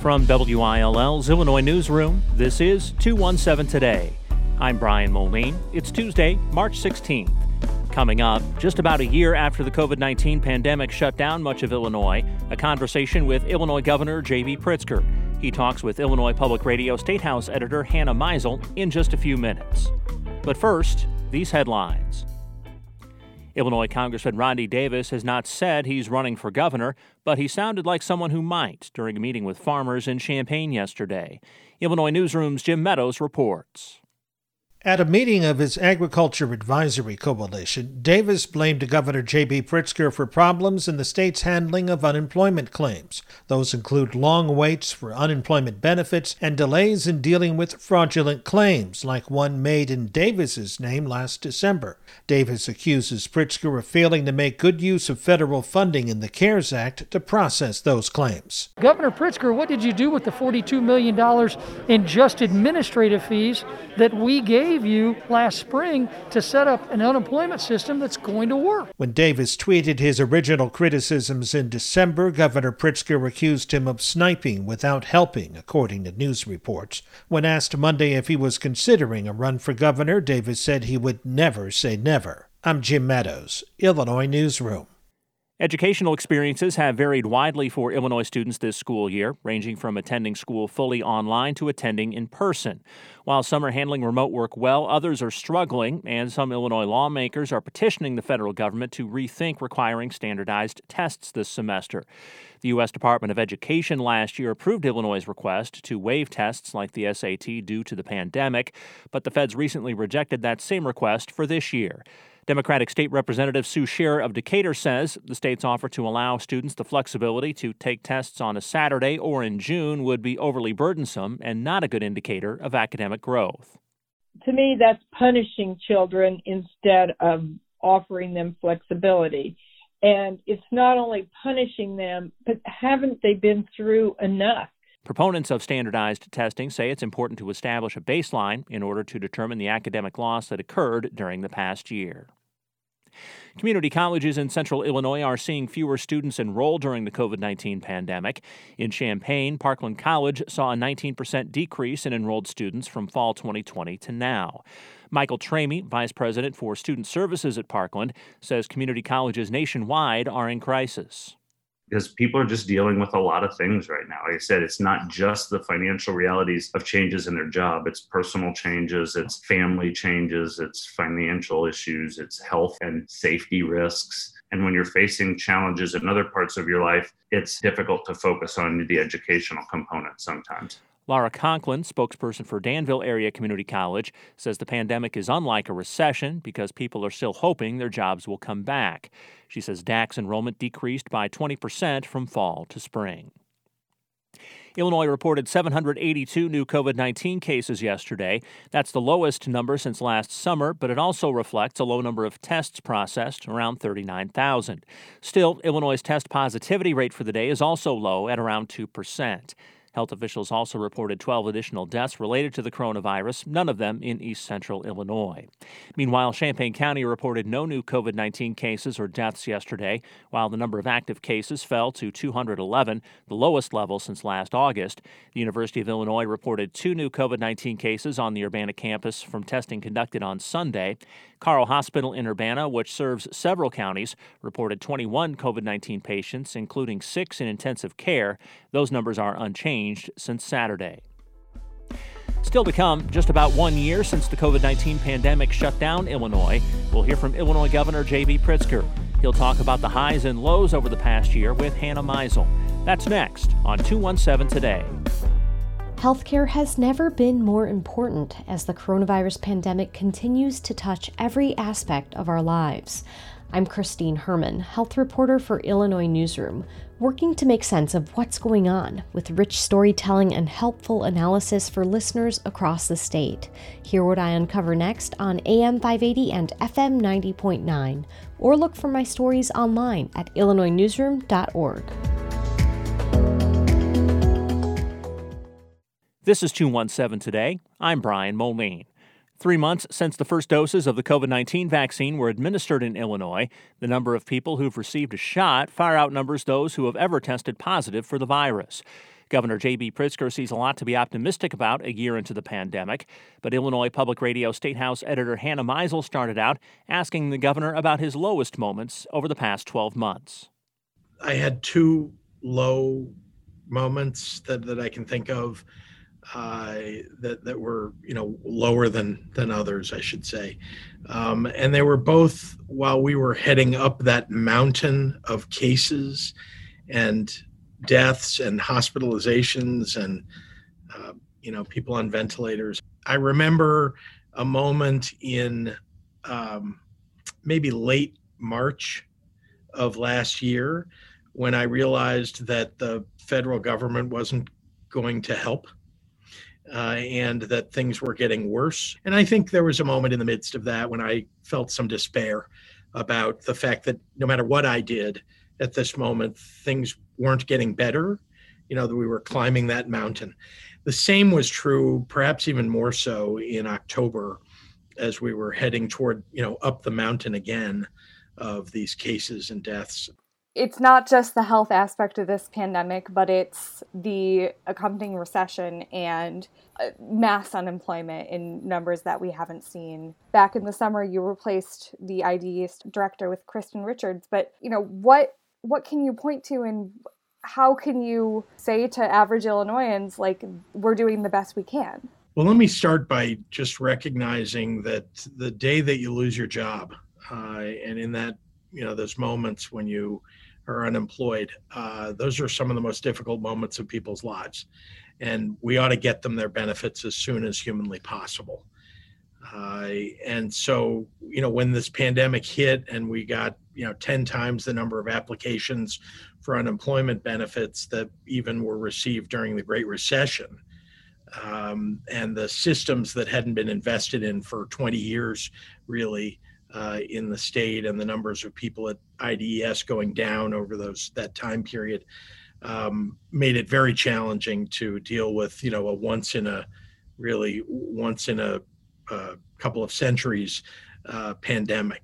From WILL's Illinois Newsroom, this is 217 Today. I'm Brian Moline. It's Tuesday, March 16th. Coming up, just about a year after the COVID-19 pandemic shut down much of Illinois, a conversation with Illinois Governor J.B. Pritzker. He talks with Illinois Public Radio State House editor Hannah Meisel in just a few minutes. But first, these headlines. Illinois Congressman Ronnie Davis has not said he's running for governor, but he sounded like someone who might during a meeting with farmers in Champaign yesterday. Illinois Newsroom's Jim Meadows reports. At a meeting of his Agriculture Advisory Coalition, Davis blamed Governor J.B. Pritzker for problems in the state's handling of unemployment claims. Those include long waits for unemployment benefits and delays in dealing with fraudulent claims, like one made in Davis's name last December. Davis accuses Pritzker of failing to make good use of federal funding in the CARES Act to process those claims. Governor Pritzker, what did you do with the $42 million in just administrative fees that we gave you last spring to set up an unemployment system that's going to work? When Davis tweeted his original criticisms in December, Governor Pritzker accused him of sniping without helping, according to news reports. When asked Monday if he was considering a run for governor, Davis said he would never say never. I'm Jim Meadows, Illinois Newsroom. Educational experiences have varied widely for Illinois students this school year, ranging from attending school fully online to attending in person. While some are handling remote work well, others are struggling, and some Illinois lawmakers are petitioning the federal government to rethink requiring standardized tests this semester. The U.S. Department of Education last year approved Illinois' request to waive tests like the SAT due to the pandemic, but the feds recently rejected that same request for this year. Democratic State Representative Sue Scherer of Decatur says the state's offer to allow students the flexibility to take tests on a Saturday or in June would be overly burdensome and not a good indicator of academic growth. To me, that's punishing children instead of offering them flexibility. And it's not only punishing them, but haven't they been through enough? Proponents of standardized testing say it's important to establish a baseline in order to determine the academic loss that occurred during the past year. Community colleges in central Illinois are seeing fewer students enroll during the COVID-19 pandemic. In Champaign, Parkland College saw a 19% decrease in enrolled students from fall 2020 to now. Michael Tramey, Vice President for Student Services at Parkland, says community colleges nationwide are in crisis. Because people are just dealing with a lot of things right now. Like I said, it's not just the financial realities of changes in their job. It's personal changes, it's family changes, it's financial issues, it's health and safety risks. And when you're facing challenges in other parts of your life, it's difficult to focus on the educational component sometimes. Laura Conklin, spokesperson for Danville Area Community College, says the pandemic is unlike a recession because people are still hoping their jobs will come back. She says DAC's enrollment decreased by 20% from fall to spring. Illinois reported 782 new COVID-19 cases yesterday. That's the lowest number since last summer, but it also reflects a low number of tests processed, around 39,000. Still, Illinois' test positivity rate for the day is also low at around 2%. Health officials also reported 12 additional deaths related to the coronavirus, none of them in east central Illinois. Meanwhile, Champaign County reported no new COVID-19 cases or deaths yesterday, while the number of active cases fell to 211, the lowest level since last August. The University of Illinois reported 2 new COVID-19 cases on the Urbana campus from testing conducted on Sunday. Carle Hospital in Urbana, which serves several counties, reported 21 COVID-19 patients, including 6 in intensive care. Those numbers are unchanged since Saturday. Still to come, just about 1 year since the COVID-19 pandemic shut down Illinois, we'll hear from Illinois Governor J.B. Pritzker. He'll talk about the highs and lows over the past year with Hannah Meisel. That's next on 217 Today. Healthcare has never been more important as the coronavirus pandemic continues to touch every aspect of our lives. I'm Christine Herman, health reporter for Illinois Newsroom, working to make sense of what's going on with rich storytelling and helpful analysis for listeners across the state. Hear what I uncover next on AM 580 and FM 90.9, or look for my stories online at illinoisnewsroom.org. This is 217 Today. I'm Brian Moline. 3 months since the first doses of the COVID-19 vaccine were administered in Illinois, the number of people who've received a shot far outnumbers those who have ever tested positive for the virus. Governor J.B. Pritzker sees a lot to be optimistic about a year into the pandemic, but Illinois Public Radio State House editor Hannah Meisel started out asking the governor about his lowest moments over the past 12 months. I had two low moments that I can think of that were, lower than others, I should say. And they were both while we were heading up that mountain of cases and deaths and hospitalizations and, people on ventilators. I remember a moment in maybe late March of last year when I realized that the federal government wasn't going to help and that things were getting worse. And I think there was a moment in the midst of that when I felt some despair about the fact that no matter what I did at this moment, things weren't getting better, that we were climbing that mountain. The same was true, perhaps even more so in October as we were heading toward, up the mountain again of these cases and deaths. It's not just the health aspect of this pandemic, but it's the accompanying recession and mass unemployment in numbers that we haven't seen. Back in the summer, you replaced the ID director with Kristen Richards, but what can you point to and how can you say to average Illinoisans, we're doing the best we can? Well, let me start by just recognizing that the day that you lose your job, and in that, those moments when you are unemployed, those are some of the most difficult moments of people's lives. And we ought to get them their benefits as soon as humanly possible. And so, when this pandemic hit and we got, 10 times the number of applications for unemployment benefits that even were received during the Great Recession, and the systems that hadn't been invested in for 20 years, really, in the state, and the numbers of people at IDES going down over that time period, made it very challenging to deal with, a once in a couple of centuries pandemic.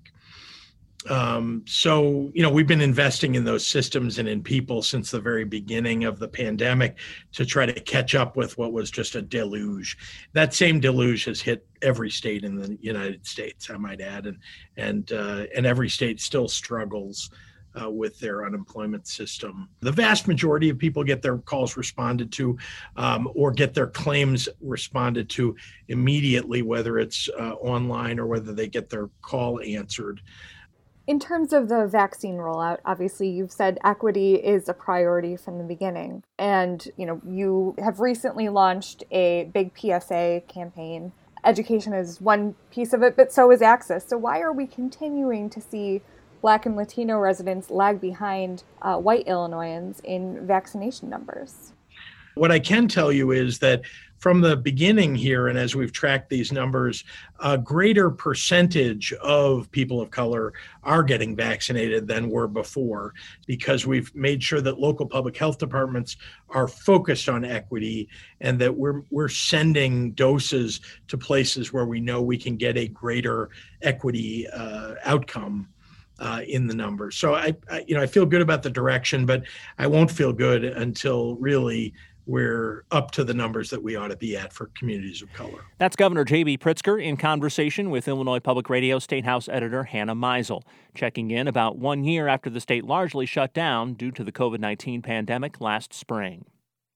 So, we've been investing in those systems and in people since the very beginning of the pandemic to try to catch up with what was just a deluge. That same deluge has hit every state in the United States, I might add, and every state still struggles with their unemployment system. The vast majority of people get their calls responded to or get their claims responded to immediately, whether it's online or whether they get their call answered. In terms of the vaccine rollout, obviously you've said equity is a priority from the beginning. And, you have recently launched a big PSA campaign. Education is one piece of it, but so is access. So why are we continuing to see Black and Latino residents lag behind white Illinoisans in vaccination numbers? What I can tell you is that from the beginning here, and as we've tracked these numbers, a greater percentage of people of color are getting vaccinated than were before, because we've made sure that local public health departments are focused on equity and that we're sending doses to places where we know we can get a greater equity outcome in the numbers. So I feel good about the direction, but I won't feel good until really we're up to the numbers that we ought to be at for communities of color. That's Governor J.B. Pritzker in conversation with Illinois Public Radio State House editor Hannah Meisel, checking in about 1 year after the state largely shut down due to the COVID-19 pandemic last spring.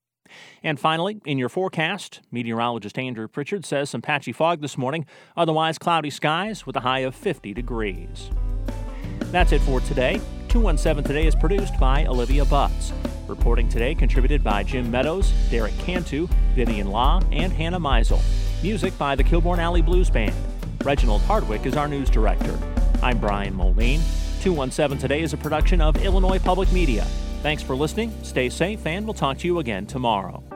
And finally, in your forecast, meteorologist Andrew Pritchard says some patchy fog this morning, otherwise cloudy skies with a high of 50 degrees. That's it for today. 217 Today is produced by Olivia Butts. Reporting today contributed by Jim Meadows, Derek Cantu, Vivian Law, and Hannah Meisel. Music by the Kilbourne Alley Blues Band. Reginald Hardwick is our news director. I'm Brian Moline. 217 Today is a production of Illinois Public Media. Thanks for listening, stay safe, and we'll talk to you again tomorrow.